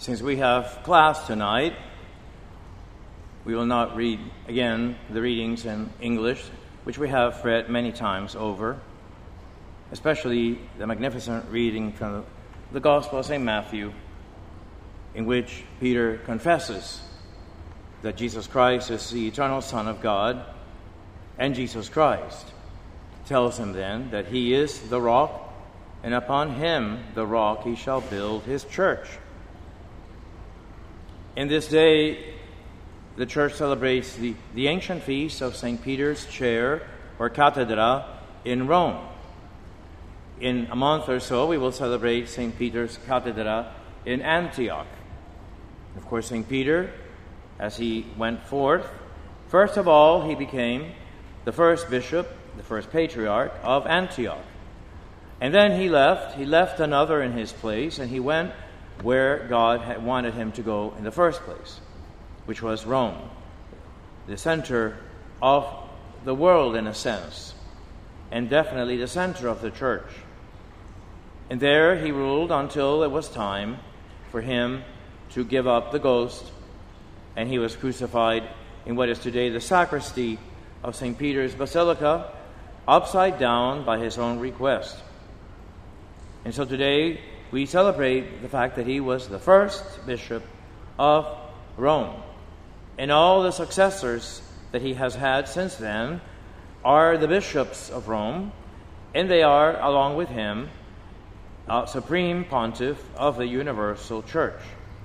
Since we have class tonight, we will not read again the readings in English, which we have read many times over, especially the magnificent reading from the Gospel of St. Matthew, in which Peter confesses that Jesus Christ is the eternal Son of God, and Jesus Christ tells him then that he is the rock, and upon him, the rock, he shall build his church. In this day, the church celebrates the ancient feast of St. Peter's Chair, or Cathedra, in Rome. In a month or so, we will celebrate St. Peter's Cathedra in Antioch. Of course, St. Peter, as he went forth, first of all, he became the first bishop, the first patriarch of Antioch. And then he left another in his place, and he went where God had wanted him to go in the first place, which was Rome, the center of the world in a sense, and definitely the center of the church. And there he ruled until it was time for him to give up the ghost, and he was crucified in what is today the sacristy of St. Peter's Basilica, upside down by his own request. And so today we celebrate the fact that he was the first bishop of Rome. And all the successors that he has had since then are the bishops of Rome, and they are, along with him, supreme pontiff of the universal church.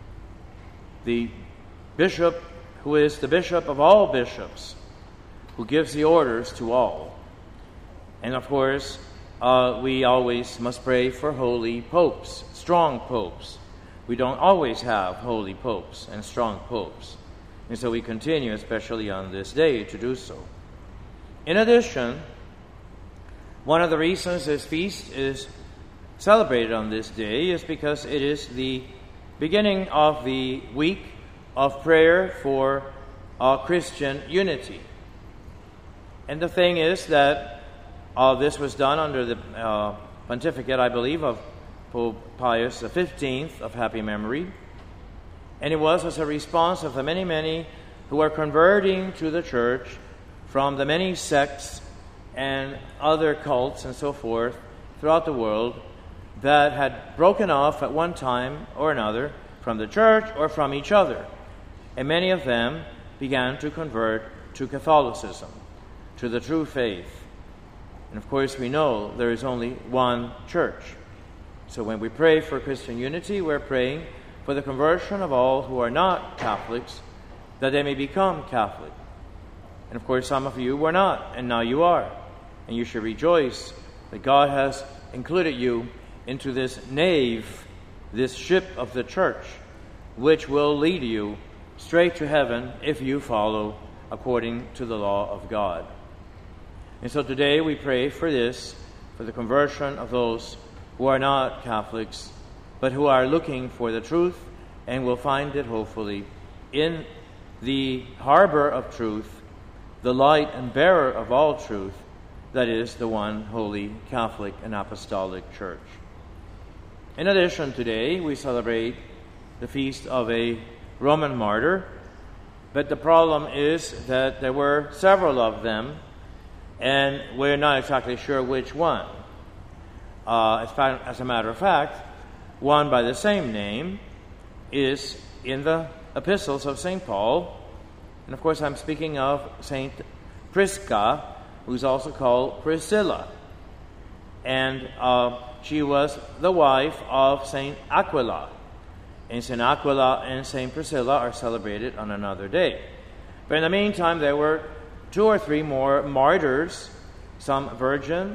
The bishop who is the bishop of all bishops, who gives the orders to all. And of course, we always must pray for holy popes, strong popes. We don't always have holy popes and strong popes. And so we continue, especially on this day, to do so. In addition, one of the reasons this feast is celebrated on this day is because it is the beginning of the week of prayer for Christian unity. And the thing is that this was done under the pontificate, I believe, of Pope Pius XV of happy memory. And it was as a response of the many who are converting to the church from the many sects and other cults and so forth throughout the world that had broken off at one time or another from the church or from each other. And many of them began to convert to Catholicism, to the true faith. And of course, we know there is only one church. So when we pray for Christian unity, we're praying for the conversion of all who are not Catholics, that they may become Catholic. And of course, some of you were not, and now you are. And you should rejoice that God has included you into this nave, this ship of the church, which will lead you straight to heaven if you follow according to the law of God. And so today we pray for this, for the conversion of those who are not Catholics, but who are looking for the truth and will find it, hopefully, in the harbor of truth, the light and bearer of all truth, that is the one holy Catholic and Apostolic Church. In addition, today we celebrate the feast of a Roman martyr, but the problem is that there were several of them, and we're not exactly sure which one. As a matter of fact, one by the same name is in the epistles of St. Paul. And of course, I'm speaking of St. Prisca, who's also called Priscilla. And she was the wife of St. Aquila. And St. Aquila and St. Priscilla are celebrated on another day. But in the meantime, there were 2 or 3 more martyrs, some virgin,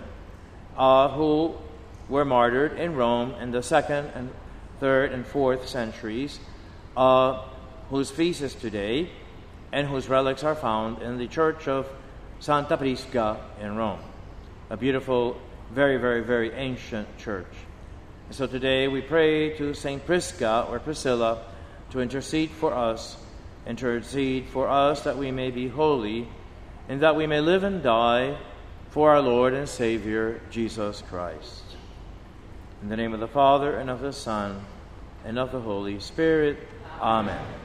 who were martyred in Rome in the 2nd and 3rd and 4th centuries, whose feast is today, and whose relics are found in the church of Santa Prisca in Rome. A beautiful, very ancient church. And so today we pray to St. Prisca or Priscilla to intercede for us that we may be holy, and that we may live and die for our Lord and Savior, Jesus Christ. In the name of the Father, and of the Son, and of the Holy Spirit. Amen.